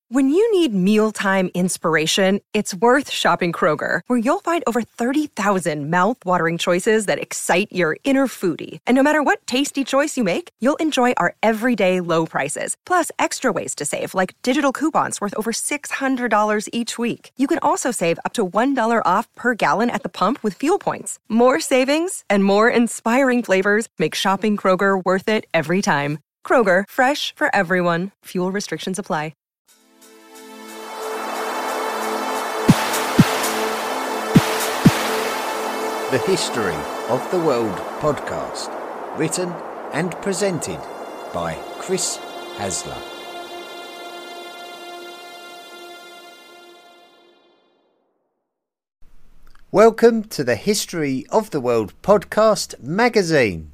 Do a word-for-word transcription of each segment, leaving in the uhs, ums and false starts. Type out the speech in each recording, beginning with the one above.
When you need mealtime inspiration, it's worth shopping Kroger, where you'll find over thirty thousand mouth-watering choices that excite your inner foodie. And no matter what tasty choice you make, you'll enjoy our everyday low prices, plus extra ways to save, like digital coupons worth over six hundred dollars each week. You can also save up to one dollar off per gallon at the pump with fuel points. More savings and more inspiring flavors make shopping Kroger worth it every time. Kroger, fresh for everyone. Fuel restrictions apply. The History of the World podcast, written and presented by Chris Hasler. Welcome to the History of the World podcast magazine.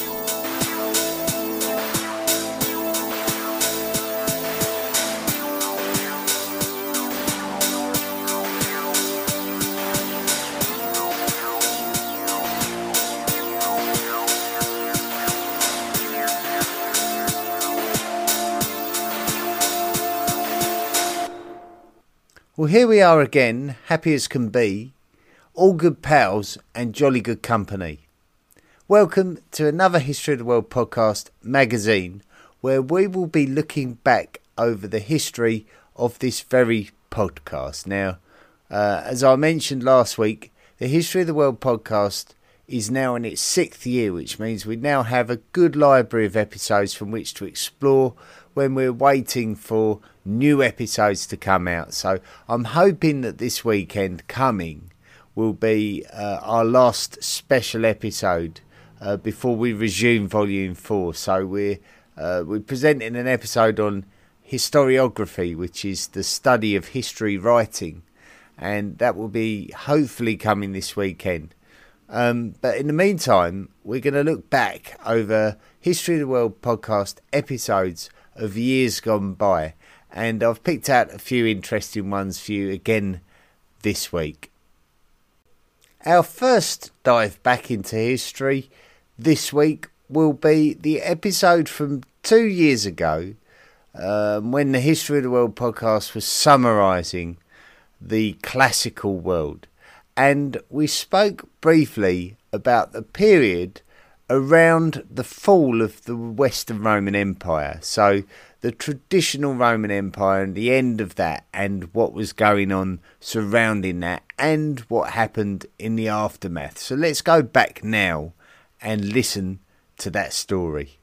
Well, here we are again, happy as can be, all good pals and jolly good company. Welcome to another History of the World podcast magazine, where we will be looking back over the history of this very podcast. Now, uh, as I mentioned last week, the History of the World podcast is now in its sixth year, which means we now have a good library of episodes from which to explore when we're waiting for new episodes to come out. So I'm hoping that this weekend coming will be uh, our last special episode uh, before we resume volume four. So we're uh, we're presenting an episode on historiography, which is the study of history writing, and that will be hopefully coming this weekend. Um, but in the meantime, we're going to look back over History of the World podcast episodes of years gone by, and I've picked out a few interesting ones for you again this week. Our first dive back into history this week will be the episode from two years ago, um, when the History of the World podcast was summarising the classical world, and we spoke briefly about the period around the fall of the Western Roman Empire. So the traditional Roman Empire and the end of that, and what was going on surrounding that, and what happened in the aftermath. So let's go back now and listen to that story.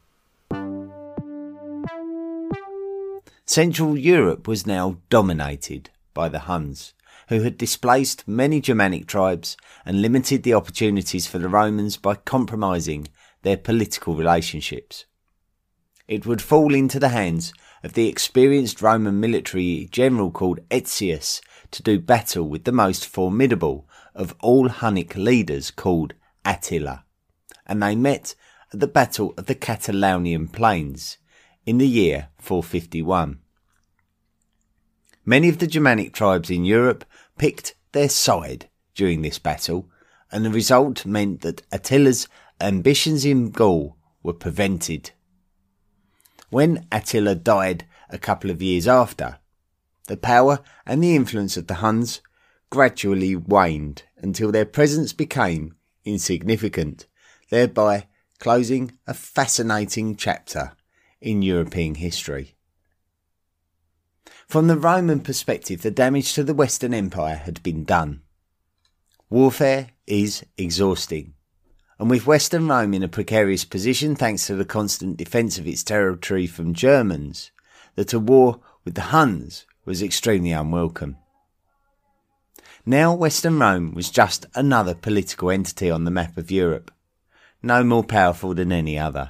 Central Europe was now dominated by the Huns, who had displaced many Germanic tribes and limited the opportunities for the Romans by compromising their political relationships. It would fall into the hands of the experienced Roman military general called Aetius to do battle with the most formidable of all Hunnic leaders called Attila, and they met at the Battle of the Catalaunian Plains in the year four fifty-one. Many of the Germanic tribes in Europe picked their side during this battle, and the result meant that Attila's ambitions in Gaul were prevented. When Attila died a couple of years after, the power and the influence of the Huns gradually waned until their presence became insignificant, thereby closing a fascinating chapter in European history. From the Roman perspective, the damage to the Western Empire had been done. Warfare is exhausting, and with Western Rome in a precarious position thanks to the constant defence of its territory from Germans, that a war with the Huns was extremely unwelcome. Now Western Rome was just another political entity on the map of Europe, no more powerful than any other.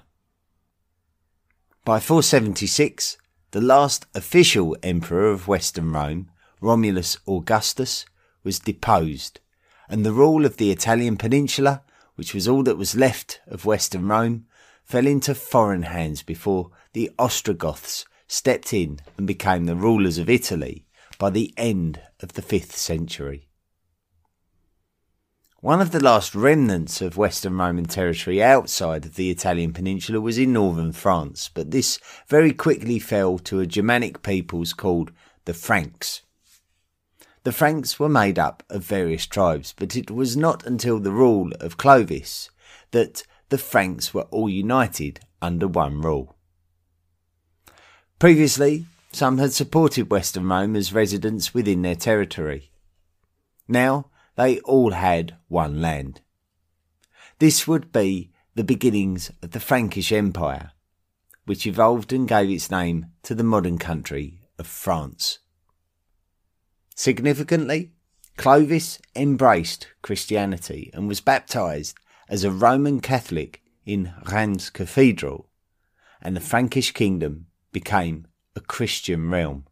By four seventy-six, the last official emperor of Western Rome, Romulus Augustus, was deposed, and the rule of the Italian peninsula, which was all that was left of Western Rome, fell into foreign hands before the Ostrogoths stepped in and became the rulers of Italy by the end of the fifth century. One of the last remnants of Western Roman territory outside of the Italian peninsula was in northern France, but this very quickly fell to a Germanic peoples called the Franks. The Franks were made up of various tribes, but it was not until the rule of Clovis that the Franks were all united under one rule. Previously, some had supported Western Rome as residents within their territory. Now, they all had one land. This would be the beginnings of the Frankish Empire, which evolved and gave its name to the modern country of France. Significantly, Clovis embraced Christianity and was baptised as a Roman Catholic in Reims Cathedral, and the Frankish kingdom became a Christian realm.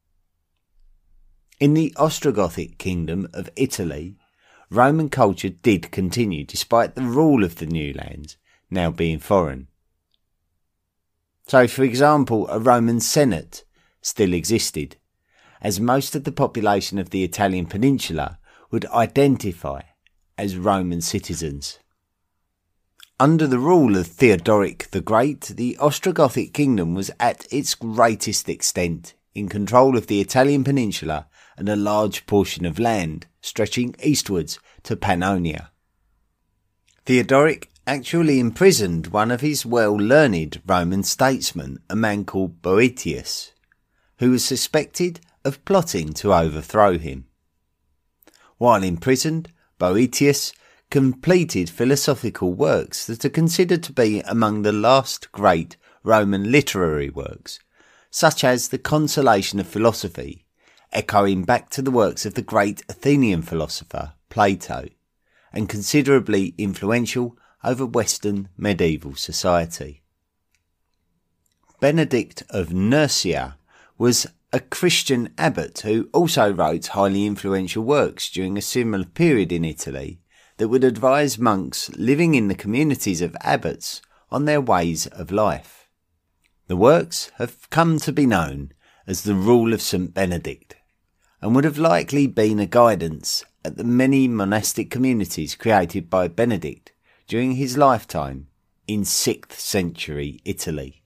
In the Ostrogothic kingdom of Italy, Roman culture did continue despite the rule of the new lands now being foreign. So, for example, a Roman Senate still existed, as most of the population of the Italian peninsula would identify as Roman citizens. Under the rule of Theodoric the Great, the Ostrogothic kingdom was at its greatest extent in control of the Italian peninsula and a large portion of land stretching eastwards to Pannonia. Theodoric actually imprisoned one of his well-learned Roman statesmen, a man called Boetius, who was suspected of plotting to overthrow him. While imprisoned, Boetius completed philosophical works that are considered to be among the last great Roman literary works, such as the Consolation of Philosophy, echoing back to the works of the great Athenian philosopher Plato, and considerably influential over Western medieval society. Benedict of Nursia was a Christian abbot who also wrote highly influential works during a similar period in Italy that would advise monks living in the communities of abbots on their ways of life. The works have come to be known as the Rule of Saint Benedict, and would have likely been a guidance at the many monastic communities created by Benedict during his lifetime in sixth century Italy.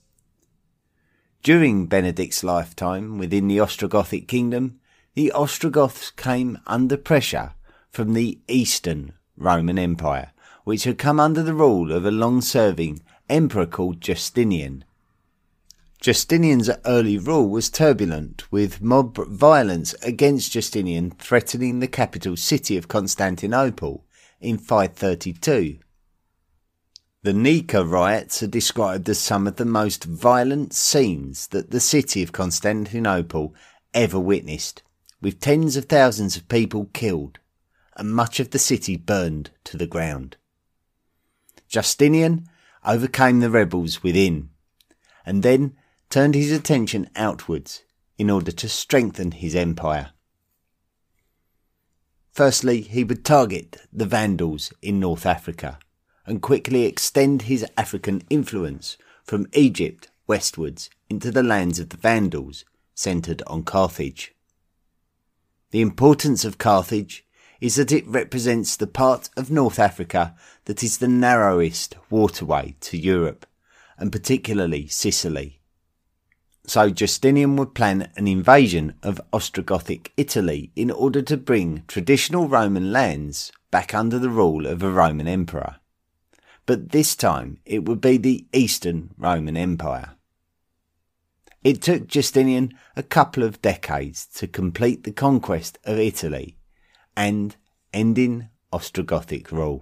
During Benedict's lifetime within the Ostrogothic kingdom, the Ostrogoths came under pressure from the Eastern Roman Empire, which had come under the rule of a long-serving emperor called Justinian. Justinian's early rule was turbulent, with mob violence against Justinian threatening the capital city of Constantinople in five thirty-two. The Nika riots are described as some of the most violent scenes that the city of Constantinople ever witnessed, with tens of thousands of people killed and much of the city burned to the ground. Justinian overcame the rebels within, and then turned his attention outwards in order to strengthen his empire. Firstly, he would target the Vandals in North Africa and quickly extend his African influence from Egypt westwards into the lands of the Vandals, centred on Carthage. The importance of Carthage is that it represents the part of North Africa that is the narrowest waterway to Europe, and particularly Sicily. So Justinian would plan an invasion of Ostrogothic Italy in order to bring traditional Roman lands back under the rule of a Roman emperor. But this time it would be the Eastern Roman Empire. It took Justinian a couple of decades to complete the conquest of Italy and ending Ostrogothic rule.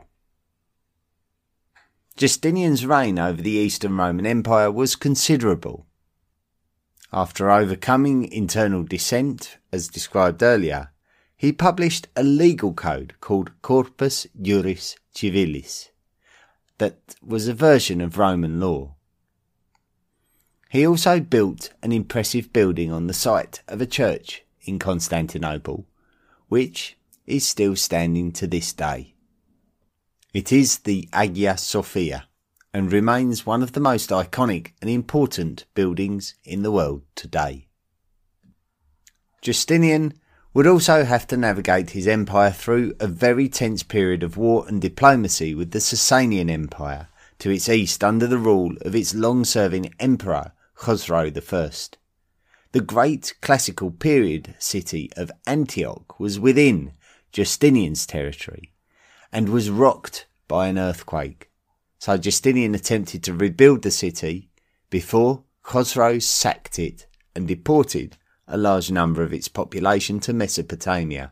Justinian's reign over the Eastern Roman Empire was considerable. After overcoming internal dissent, as described earlier, he published a legal code called Corpus Juris Civilis that was a version of Roman law. He also built an impressive building on the site of a church in Constantinople, which is still standing to this day. It is the Hagia Sophia and remains one of the most iconic and important buildings in the world today. Justinian would also have to navigate his empire through a very tense period of war and diplomacy with the Sasanian Empire to its east under the rule of its long-serving emperor Khosrow the First. The great classical period city of Antioch was within Justinian's territory and was rocked by an earthquake. So Justinian attempted to rebuild the city before Khosrow sacked it and deported a large number of its population to Mesopotamia.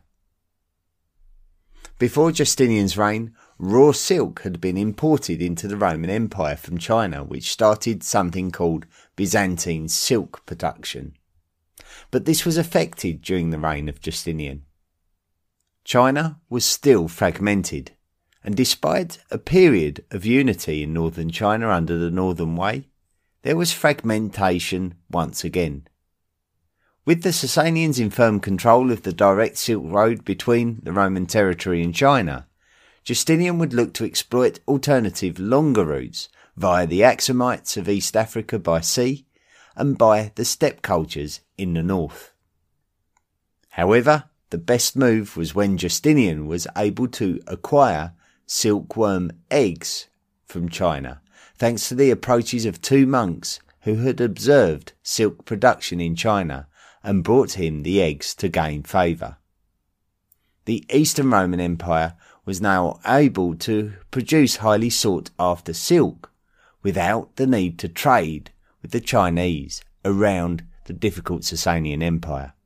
Before Justinian's reign, raw silk had been imported into the Roman Empire from China, which started something called Byzantine silk production. But this was affected during the reign of Justinian. China was still fragmented, and despite a period of unity in northern China under the Northern Way, there was fragmentation once again. With the Sasanians in firm control of the direct Silk Road between the Roman territory and China, Justinian would look to exploit alternative longer routes via the Axumites of East Africa by sea and by the steppe cultures in the north. However, the best move was when Justinian was able to acquire silkworm eggs from China, thanks to the approaches of two monks who had observed silk production in China and brought him the eggs to gain favour. The Eastern Roman Empire was now able to produce highly sought after silk without the need to trade with the Chinese around the difficult Sasanian Empire.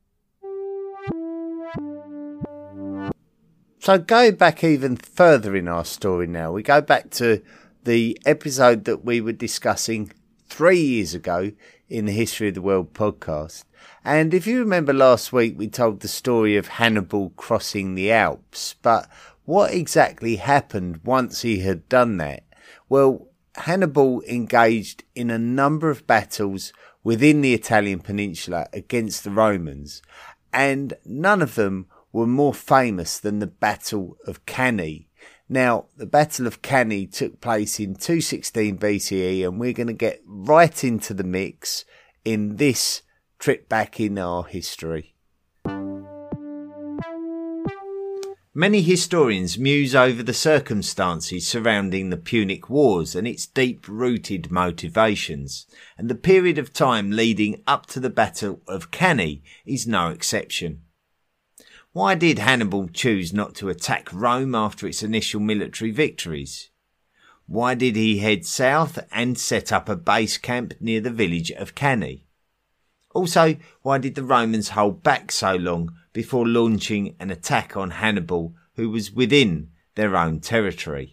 So going back even further in our story now, we go back to the episode that we were discussing three years ago in the History of the World podcast. And if you remember last week, we told the story of Hannibal crossing the Alps. But what exactly happened once he had done that? Well, Hannibal engaged in a number of battles within the Italian peninsula against the Romans, and none of them were more famous than the Battle of Cannae. Now, the Battle of Cannae took place in two sixteen B C E, and we're going to get right into the mix in this trip back in our history. Many historians muse over the circumstances surrounding the Punic Wars and its deep-rooted motivations, and the period of time leading up to the Battle of Cannae is no exception. Why did Hannibal choose not to attack Rome after its initial military victories? Why did he head south and set up a base camp near the village of Cannae? Also, why did the Romans hold back so long before launching an attack on Hannibal, who was within their own territory?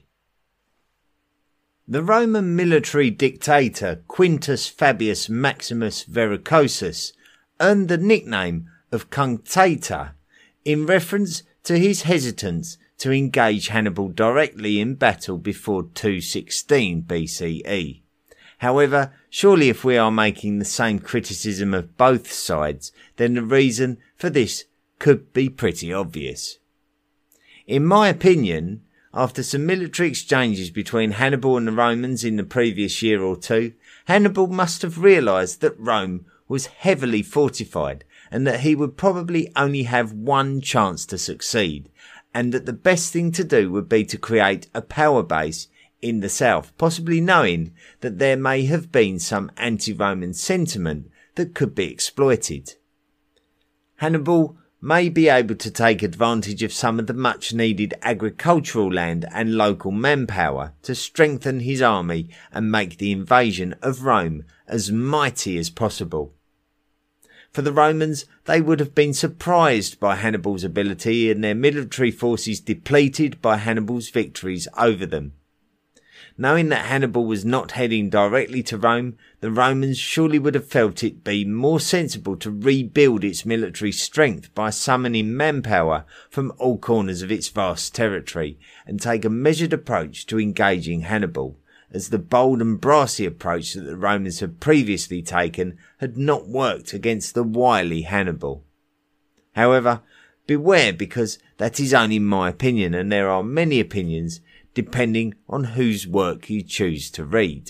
The Roman military dictator Quintus Fabius Maximus Verrucosus earned the nickname of Cunctator in reference to his hesitance to engage Hannibal directly in battle before two sixteen B C E. However, surely if we are making the same criticism of both sides, then the reason for this could be pretty obvious. In my opinion, after some military exchanges between Hannibal and the Romans in the previous year or two, Hannibal must have realised that Rome was heavily fortified and that he would probably only have one chance to succeed, and that the best thing to do would be to create a power base in the south, possibly knowing that there may have been some anti-Roman sentiment that could be exploited. Hannibal may be able to take advantage of some of the much needed agricultural land and local manpower to strengthen his army and make the invasion of Rome as mighty as possible. For the Romans, they would have been surprised by Hannibal's ability and their military forces depleted by Hannibal's victories over them. Knowing that Hannibal was not heading directly to Rome, the Romans surely would have felt it be more sensible to rebuild its military strength by summoning manpower from all corners of its vast territory and take a measured approach to engaging Hannibal, as the bold and brassy approach that the Romans had previously taken had not worked against the wily Hannibal. However, beware, because that is only my opinion, and there are many opinions depending on whose work you choose to read.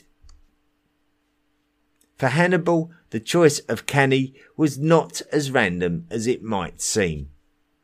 For Hannibal, the choice of Cannae was not as random as it might seem.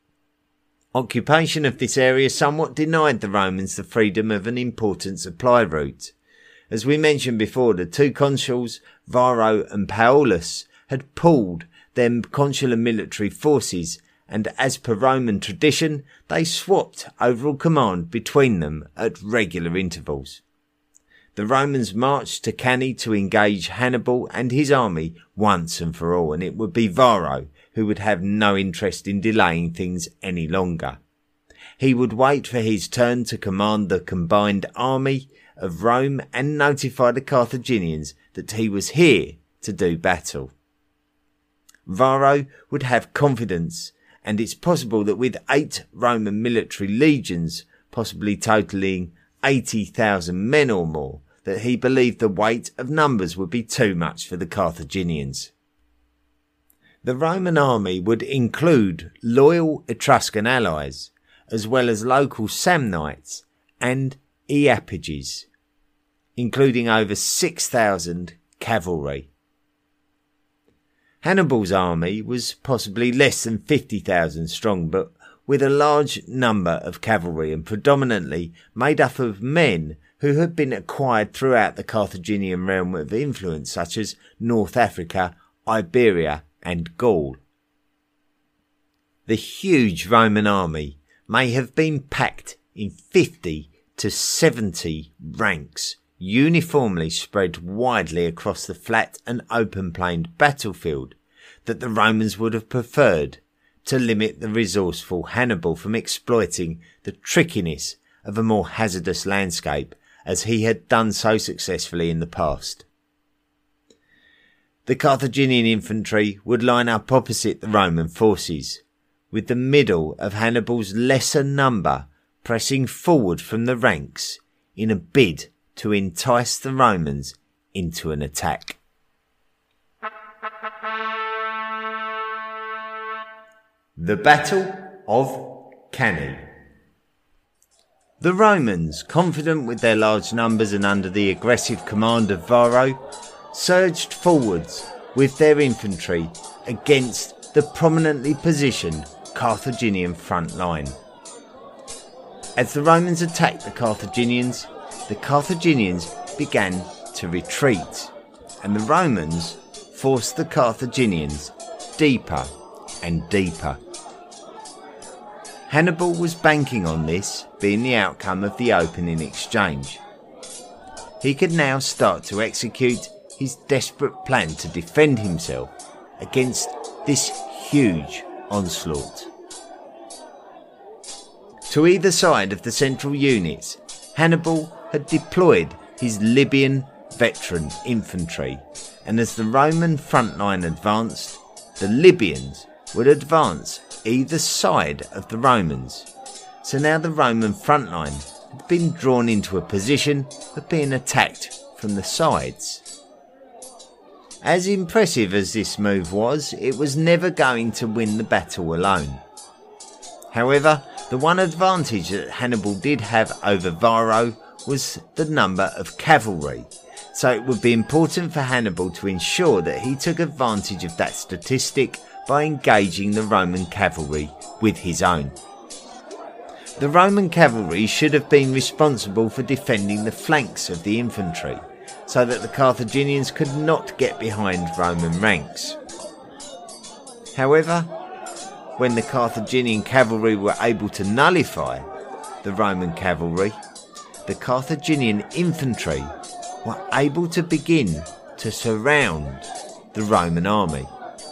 Occupation of this area somewhat denied the Romans the freedom of an important supply route. As we mentioned before, the two consuls, Varro and Paulus, had pooled their consular military forces, and as per Roman tradition, they swapped overall command between them at regular intervals. The Romans marched to Cannae to engage Hannibal and his army once and for all, and it would be Varro who would have no interest in delaying things any longer. He would wait for his turn to command the combined army of Rome and notify the Carthaginians that he was here to do battle. Varro would have confidence, and it's possible that with eight Roman military legions, possibly totaling eighty thousand men or more, that he believed the weight of numbers would be too much for the Carthaginians. The Roman army would include loyal Etruscan allies, as well as local Samnites and Eapiges, including over six thousand cavalry. Hannibal's army was possibly less than fifty thousand strong, but with a large number of cavalry and predominantly made up of men who had been acquired throughout the Carthaginian realm of influence, such as North Africa, Iberia and Gaul. The huge Roman army may have been packed in fifty to seventy ranks, uniformly spread widely across the flat and open-planed battlefield that the Romans would have preferred to limit the resourceful Hannibal from exploiting the trickiness of a more hazardous landscape as he had done so successfully in the past. The Carthaginian infantry would line up opposite the Roman forces, with the middle of Hannibal's lesser number pressing forward from the ranks in a bid to entice the Romans into an attack. The Battle of Cannae. The Romans, confident with their large numbers and under the aggressive command of Varro, surged forwards with their infantry against the prominently positioned Carthaginian front line. As the Romans attacked the Carthaginians, the Carthaginians began to retreat, and the Romans forced the Carthaginians deeper and deeper. Hannibal was banking on this being the outcome of the opening exchange. He could now start to execute his desperate plan to defend himself against this huge onslaught. To either side of the central units, Hannibal had deployed his Libyan veteran infantry, and as the Roman front line advanced, the Libyans would advance either side of the Romans. So now the Roman front line had been drawn into a position of being attacked from the sides. As impressive as this move was, it was never going to win the battle alone. However, the one advantage that Hannibal did have over Varro was the number of cavalry, so it would be important for Hannibal to ensure that he took advantage of that statistic by engaging the Roman cavalry with his own. The Roman cavalry should have been responsible for defending the flanks of the infantry, so that the Carthaginians could not get behind Roman ranks. However, when the Carthaginian cavalry were able to nullify the Roman cavalry, the Carthaginian infantry were able to begin to surround the Roman army.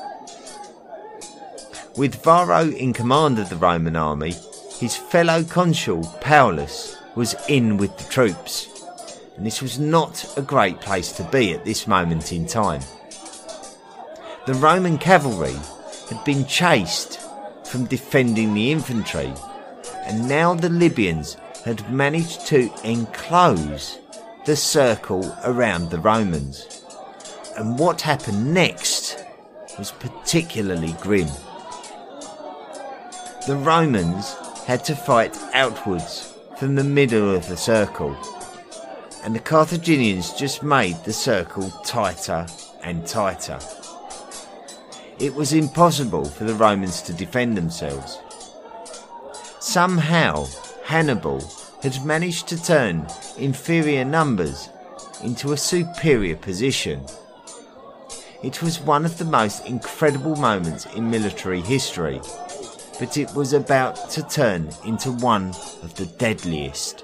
With Varro in command of the Roman army, his fellow consul Paulus was in with the troops, and this was not a great place to be at this moment in time. The Roman cavalry had been chased from defending the infantry, and now the Libyans had managed to enclose the circle around the Romans. And what happened next was particularly grim. The Romans had to fight outwards from the middle of the circle, and the Carthaginians just made the circle tighter and tighter. It was impossible for the Romans to defend themselves. Somehow, Hannibal had managed to turn inferior numbers into a superior position. It was one of the most incredible moments in military history, but it was about to turn into one of the deadliest.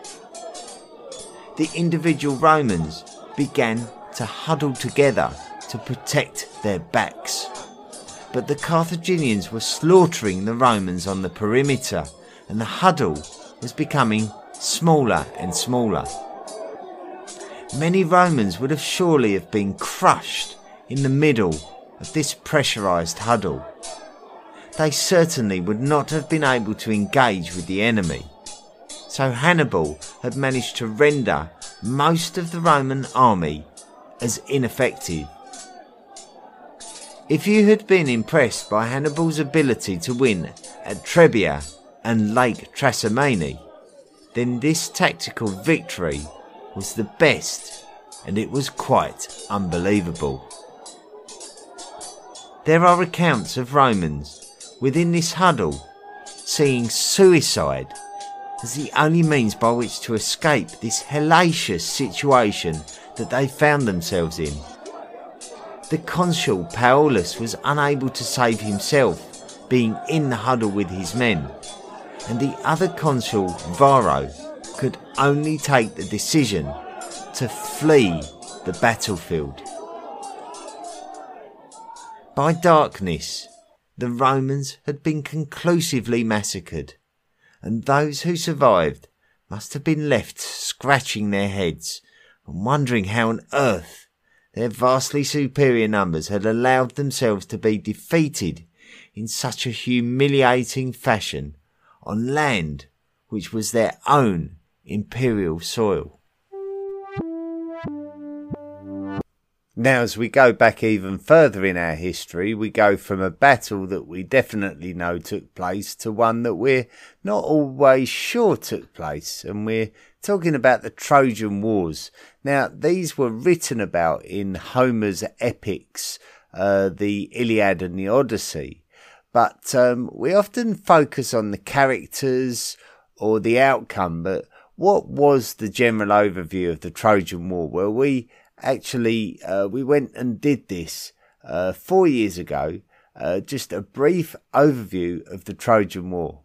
The individual Romans began to huddle together to protect their backs, but the Carthaginians were slaughtering the Romans on the perimeter, and the huddle was becoming smaller and smaller. Many Romans would have surely have been crushed in the middle of this pressurised huddle. They certainly would not have been able to engage with the enemy. So Hannibal had managed to render most of the Roman army as ineffective. If you had been impressed by Hannibal's ability to win at Trebia and Lake Trasimene, then this tactical victory was the best, and it was quite unbelievable. There are accounts of Romans within this huddle seeing suicide as the only means by which to escape this hellacious situation that they found themselves in. The consul Paulus was unable to save himself, being in the huddle with his men, and the other consul, Varro, could only take the decision to flee the battlefield. By darkness, the Romans had been conclusively massacred, and those who survived must have been left scratching their heads and wondering how on earth their vastly superior numbers had allowed themselves to be defeated in such a humiliating fashion on land which was their own imperial soil. Now, as we go back even further in our history, we go from a battle that we definitely know took place to one that we're not always sure took place, and we're talking about the Trojan Wars. Now, these were written about in Homer's epics, uh, the Iliad and the Odyssey, but um, we often focus on the characters or the outcome, but what was the general overview of the Trojan War? Well, we Actually, uh, we went and did this uh, four years ago, uh, just a brief overview of the Trojan War.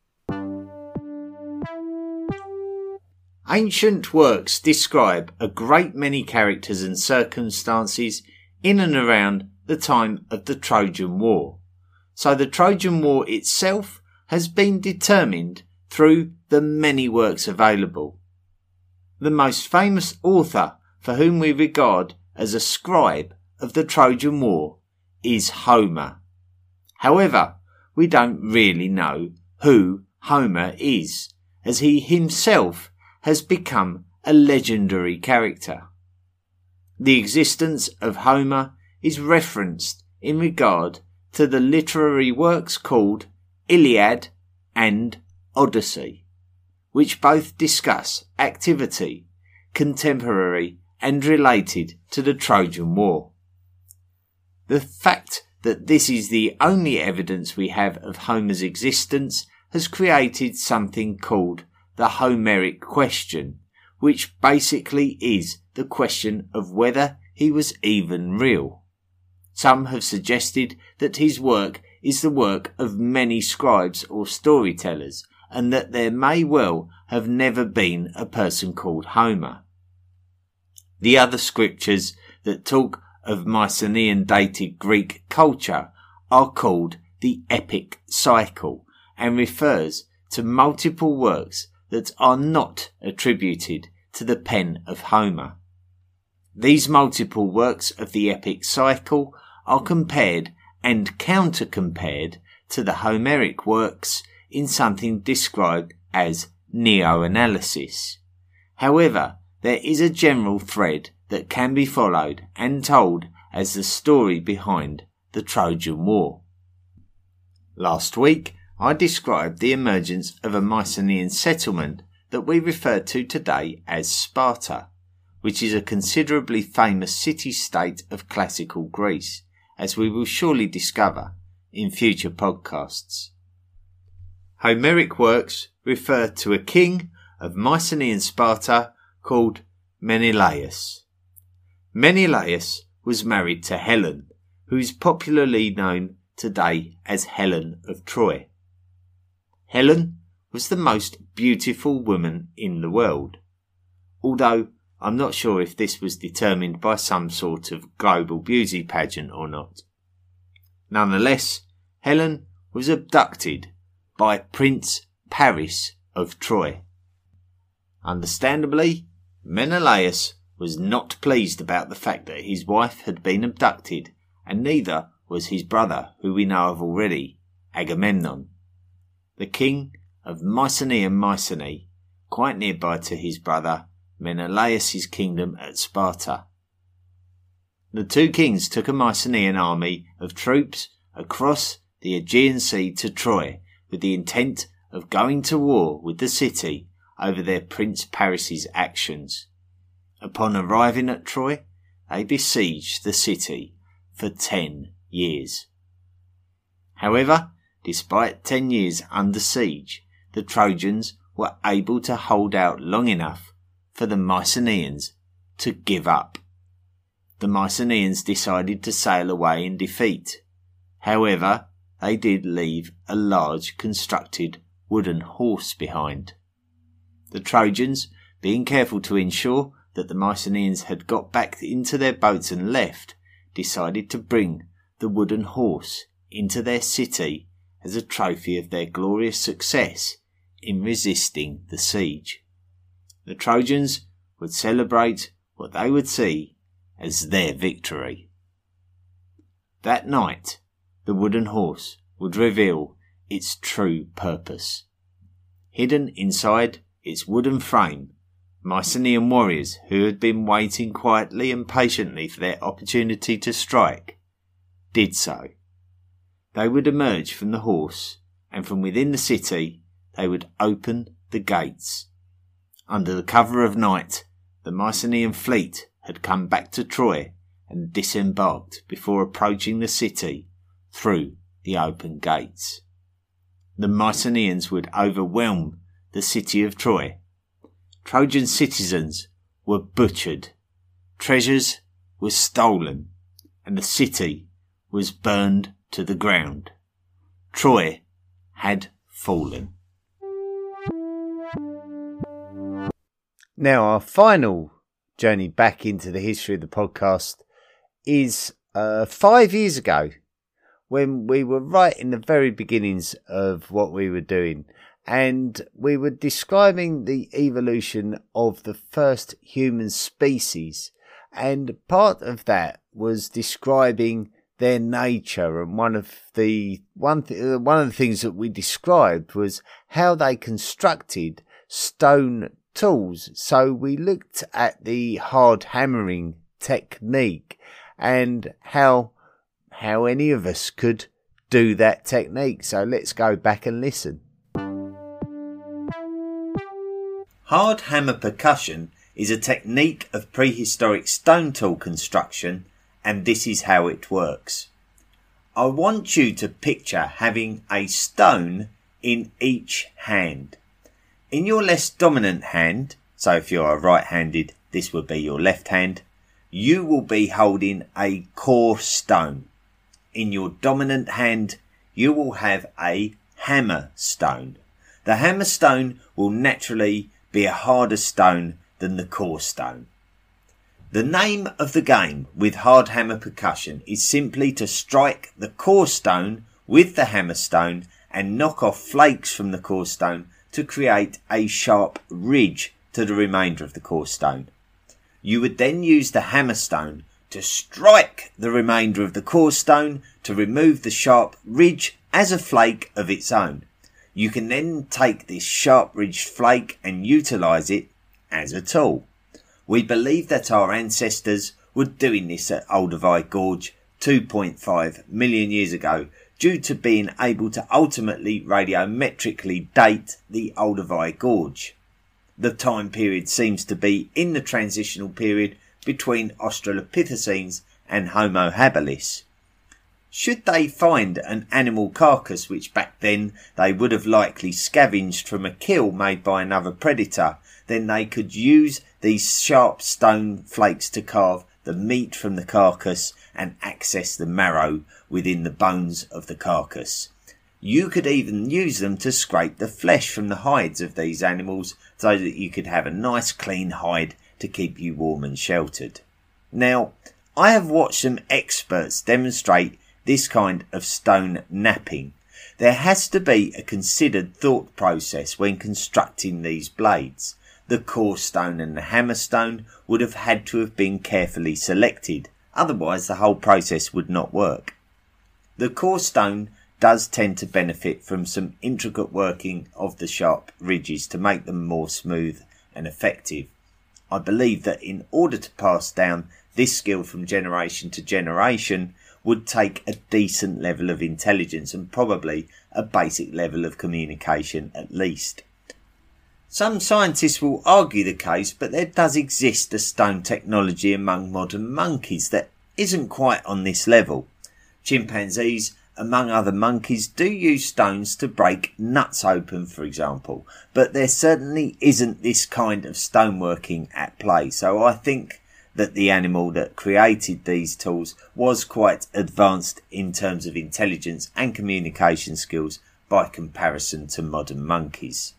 Ancient works describe a great many characters and circumstances in and around the time of the Trojan War. So the Trojan War itself has been determined through the many works available. The most famous author for whom we regard as a scribe of the Trojan War is Homer. However, we don't really know who Homer is, as he himself has become a legendary character. The existence of Homer is referenced in regard to the literary works called Iliad and Odyssey, which both discuss activity contemporary and related to the Trojan War. The fact that this is the only evidence we have of Homer's existence has created something called the Homeric question, which basically is the question of whether he was even real. Some have suggested that his work is the work of many scribes or storytellers, and that there may well have never been a person called Homer. The other scriptures that talk of Mycenaean dated Greek culture are called the epic cycle and refers to multiple works that are not attributed to the pen of Homer. These multiple works of the epic cycle are compared and counter-compared to the Homeric works in something described as neo-analysis. However, there is a general thread that can be followed and told as the story behind the Trojan War. Last week, I described the emergence of a Mycenaean settlement that we refer to today as Sparta, which is a considerably famous city-state of classical Greece, as we will surely discover in future podcasts. Homeric works refer to a king of Mycenaean Sparta called Menelaus. Menelaus was married to Helen, who is popularly known today as Helen of Troy. Helen was the most beautiful woman in the world, although I'm not sure if this was determined by some sort of global beauty pageant or not. Nonetheless, Helen was abducted by Prince Paris of Troy. Understandably, Menelaus was not pleased about the fact that his wife had been abducted, and neither was his brother, who we know of already, Agamemnon, the king of Mycenaean Mycenae, quite nearby to his brother Menelaus' kingdom at Sparta. The two kings took a Mycenaean army of troops across the Aegean Sea to Troy with the intent of going to war with the city over their Prince Paris's actions. Upon arriving at Troy, they besieged the city for ten years. However, despite ten years under siege, the Trojans were able to hold out long enough for the Mycenaeans to give up. The Mycenaeans decided to sail away in defeat. However, they did leave a large constructed wooden horse behind. The Trojans, being careful to ensure that the Mycenaeans had got back into their boats and left, decided to bring the wooden horse into their city as a trophy of their glorious success in resisting the siege. The Trojans would celebrate what they would see as their victory. That night, the wooden horse would reveal its true purpose. Hidden inside its wooden frame, Mycenaean warriors who had been waiting quietly and patiently for their opportunity to strike did so. They would emerge from the horse, and from within the city they would open the gates. Under the cover of night, the Mycenaean fleet had come back to Troy and disembarked before approaching the city through the open gates. The Mycenaeans would overwhelm the city of Troy. Trojan citizens were butchered, treasures were stolen, and the city was burned to the ground. Troy had fallen. Now, our final journey back into the history of the podcast is uh, five years ago, when we were right in the very beginnings of what we were doing, and we were describing the evolution of the first human species, and part of that was describing their nature. And one of the one th- one of the things that we described was how they constructed stone tools. So we looked at the hard hammering technique and how how any of us could do that technique. So let's go back and listen. Hard hammer percussion is a technique of prehistoric stone tool construction, and this is how it works. I want you to picture having a stone in each hand. In your less dominant hand, so if you are right-handed, this would be your left hand, you will be holding a core stone. In your dominant hand, you will have a hammer stone. The hammer stone will naturally be a harder stone than the core stone. The name of the game with hard hammer percussion is simply to strike the core stone with the hammer stone and knock off flakes from the core stone to create a sharp ridge to the remainder of the core stone. You would then use the hammer stone to strike the remainder of the core stone to remove the sharp ridge as a flake of its own. You can then take this sharp ridged flake and utilise it as a tool. We believe that our ancestors were doing this at Olduvai Gorge two point five million years ago due to being able to ultimately radiometrically date the Olduvai Gorge. The time period seems to be in the transitional period between Australopithecines and Homo habilis. Should they find an animal carcass, which back then they would have likely scavenged from a kill made by another predator, then they could use these sharp stone flakes to carve the meat from the carcass and access the marrow within the bones of the carcass. You could even use them to scrape the flesh from the hides of these animals so that you could have a nice clean hide to keep you warm and sheltered. Now, I have watched some experts demonstrate this kind of stone knapping. There has to be a considered thought process when constructing these blades. The core stone and the hammer stone would have had to have been carefully selected, otherwise the whole process would not work. The core stone does tend to benefit from some intricate working of the sharp ridges to make them more smooth and effective. I believe that in order to pass down this skill from generation to generation would take a decent level of intelligence and probably a basic level of communication at least. Some scientists will argue the case, but there does exist a stone technology among modern monkeys that isn't quite on this level. Chimpanzees, among other monkeys, do use stones to break nuts open, for example, but there certainly isn't this kind of stoneworking at play, so I think that the animal that created these tools was quite advanced in terms of intelligence and communication skills by comparison to modern monkeys.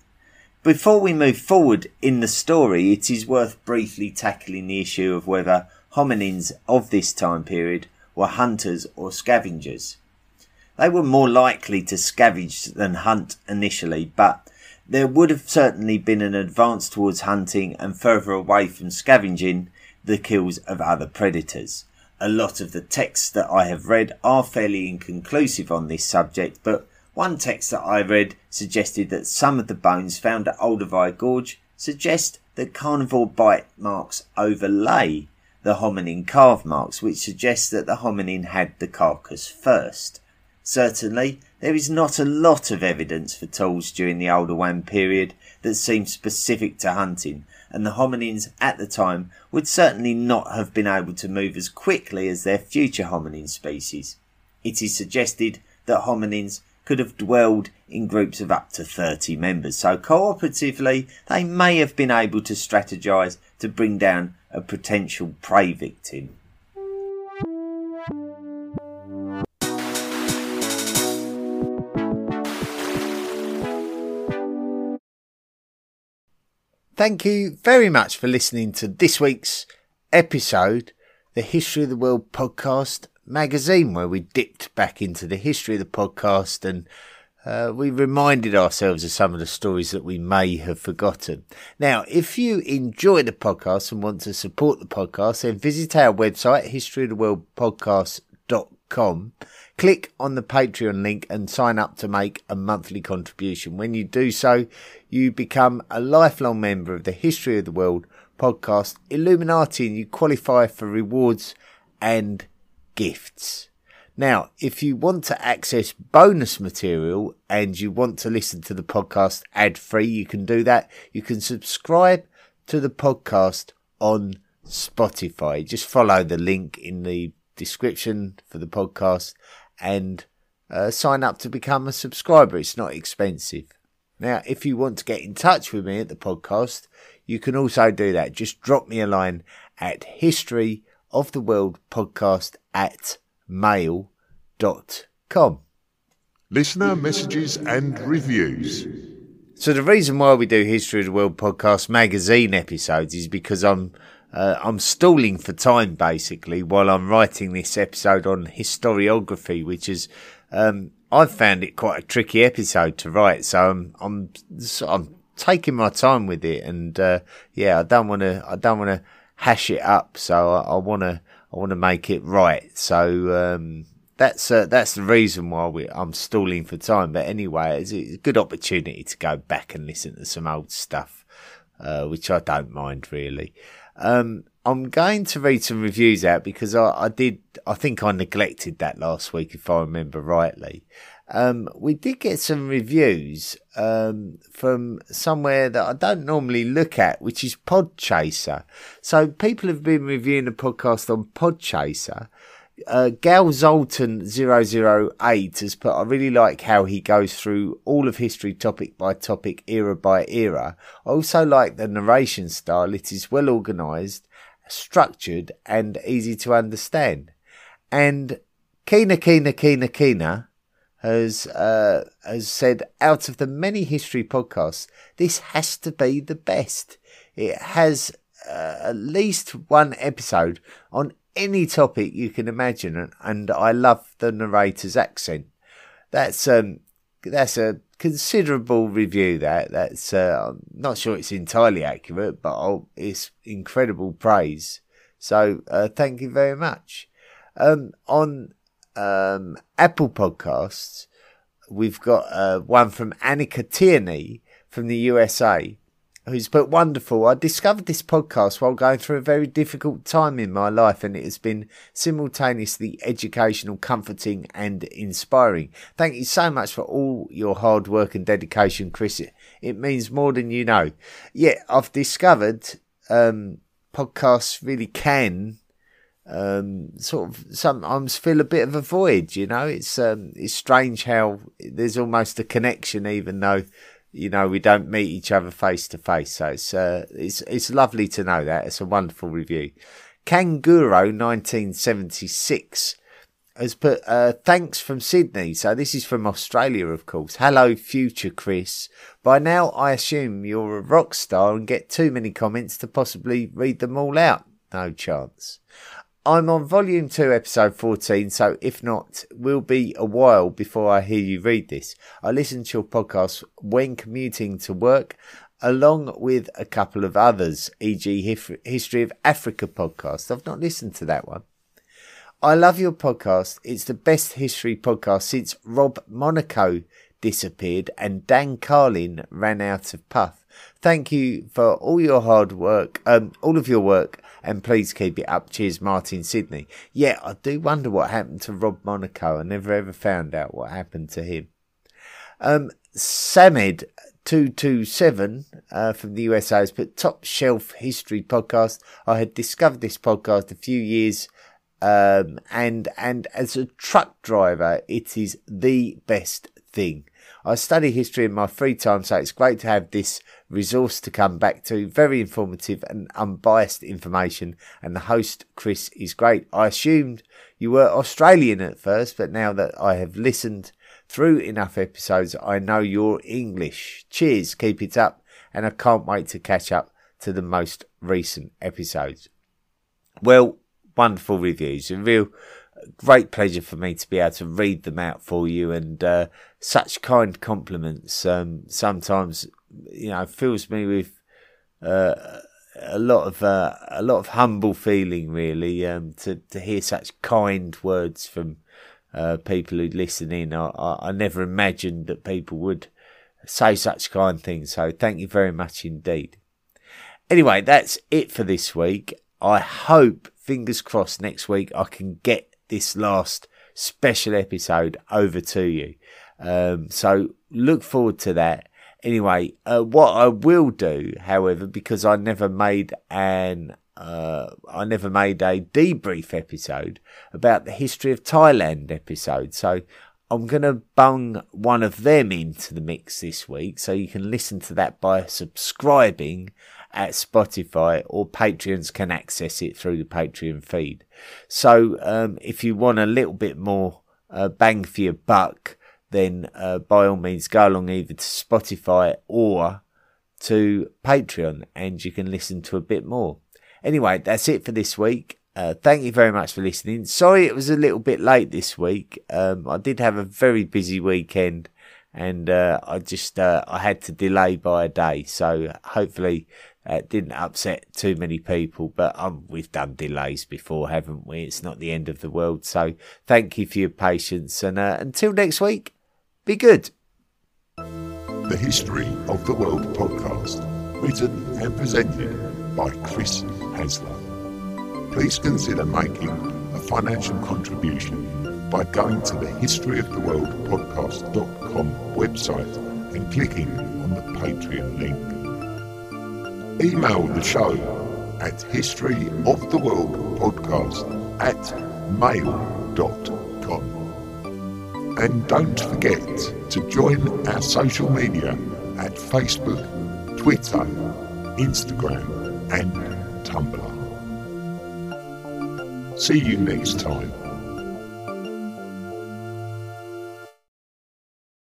Before we move forward in the story, it is worth briefly tackling the issue of whether hominins of this time period were hunters or scavengers. They were more likely to scavenge than hunt initially, but there would have certainly been an advance towards hunting and further away from scavenging the kills of other predators. A lot of the texts that I have read are fairly inconclusive on this subject, but one text that I read suggested that some of the bones found at Olduvai Gorge suggest that carnivore bite marks overlay the hominin carve marks, which suggests that the hominin had the carcass first. Certainly, there is not a lot of evidence for tools during the Oldowan period that seem specific to hunting, and the hominins at the time would certainly not have been able to move as quickly as their future hominin species. It is suggested that hominins could have dwelled in groups of up to thirty members, so cooperatively they may have been able to strategise to bring down a potential prey victim. Thank you very much for listening to this week's episode, the History of the World podcast magazine, where we dipped back into the history of the podcast and uh, we reminded ourselves of some of the stories that we may have forgotten. Now, if you enjoy the podcast and want to support the podcast, then visit our website, history of the world podcast dot com. Click on the Patreon link and sign up to make a monthly contribution. When you do so, you become a lifelong member of the History of the World podcast Illuminati and you qualify for rewards and gifts. Now, if you want to access bonus material and you want to listen to the podcast ad-free, you can do that. You can subscribe to the podcast on Spotify. Just follow the link in the description for the podcast and uh, sign up to become a subscriber. It's not expensive. Now, if you want to get in touch with me at the podcast, you can also do that. Just drop me a line at history of the world podcast at mail dot com. Listener messages and reviews. So the reason why we do History of the World podcast magazine episodes is because I'm uh, I'm stalling for time basically while I'm writing this episode on historiography, which is um, I've found it quite a tricky episode to write. So I'm I'm so I'm taking my time with it, and uh, yeah, I don't want to I don't want to hash it up. So I want to I want to make it right. So um, that's uh, that's the reason why we I'm stalling for time. But anyway, it's a good opportunity to go back and listen to some old stuff, uh, which I don't mind really. Um, I'm going to read some reviews out because I, I did, I think I neglected that last week if I remember rightly. Um, we did get some reviews um, from somewhere that I don't normally look at, which is Podchaser. So people have been reviewing the podcast on Podchaser. Uh, Gal Zoltan zero zero eight has put, I really like how he goes through all of history topic by topic, era by era. I also like the narration style. It is well organised, structured and easy to understand. And Kina Kina Kina Kina has uh, has said, out of the many history podcasts, this has to be the best. It has uh, at least one episode on any topic you can imagine, and, and I love the narrator's accent. That's um that's a considerable review. That that's uh, I'm not sure it's entirely accurate, but I'll, it's incredible praise. So uh, thank you very much. Um, on um, Apple Podcasts, we've got uh, one from Annika Tierney from the U S A, who's put, wonderful. I discovered this podcast while going through a very difficult time in my life, and it has been simultaneously educational, comforting and inspiring. Thank you so much for all your hard work and dedication, Chris. It, it means more than you know. Yeah, I've discovered um, podcasts really can um, sort of sometimes fill a bit of a void, you know. It's, um, it's strange how there's almost a connection even though, you know, we don't meet each other face to face. So it's, uh, it's, it's lovely to know that. It's a wonderful review. Kanguro nineteen seventy-six has put, uh, thanks from Sydney. So this is from Australia, of course. Hello, future Chris. By now, I assume you're a rock star and get too many comments to possibly read them all out. No chance. I'm on volume two, episode fourteen, so if not, will be a while before I hear you read this. I listen to your podcast when commuting to work, along with a couple of others, for example History of Africa podcast. I've not listened to that one. I love your podcast. It's the best history podcast since Rob Monaco disappeared and Dan Carlin ran out of puff. Thank you for all your hard work, um, all of your work, and please keep it up. Cheers, Martin, Sydney. Yeah, I do wonder what happened to Rob Monaco. I never ever found out what happened to him. Um, Samed two two seven uh, from the U S A has put, top shelf history podcast. I had discovered this podcast a few years um, and and as a truck driver, it is the best thing. I study history in my free time, so it's great to have this resource to come back to. Very informative and unbiased information, and the host, Chris, is great. I assumed you were Australian at first, but now that I have listened through enough episodes, I know you're English. Cheers, keep it up, and I can't wait to catch up to the most recent episodes. Well, wonderful reviews, a real great pleasure for me to be able to read them out for you, and uh, such kind compliments um, sometimes, you know, fills me with uh, a lot of uh, a lot of humble feeling, really, um, to to hear such kind words from uh, people who listen in. I, I, I never imagined that people would say such kind things, so thank you very much indeed. Anyway, that's it for this week. I hope, fingers crossed, next week I can get this last special episode over to you. Um, so look forward to that. Anyway, uh, what I will do, however, because I never made an uh, I never made a debrief episode about the history of Thailand episode, so I'm going to bung one of them into the mix this week, so you can listen to that by subscribing at Spotify, or Patreons can access it through the Patreon feed. So um, if you want a little bit more uh, bang for your buck, then uh, by all means go along either to Spotify or to Patreon, and you can listen to a bit more. Anyway, that's it for this week. Uh, thank you very much for listening. Sorry it was a little bit late this week. Um, I did have a very busy weekend, and uh, I just uh, I had to delay by a day. So hopefully it uh, didn't upset too many people. But um, we've done delays before, haven't we? It's not the end of the world. So thank you for your patience, and uh, until next week, be good. The History of the World podcast, written and presented by Chris Hasler. Please consider making a financial contribution by going to the history of the world podcast dot com website and clicking on the Patreon link. Email the show at historyoftheworldpodcast at mail dot com. And don't forget to join our social media at Facebook, Twitter, Instagram and Tumblr. See you next time.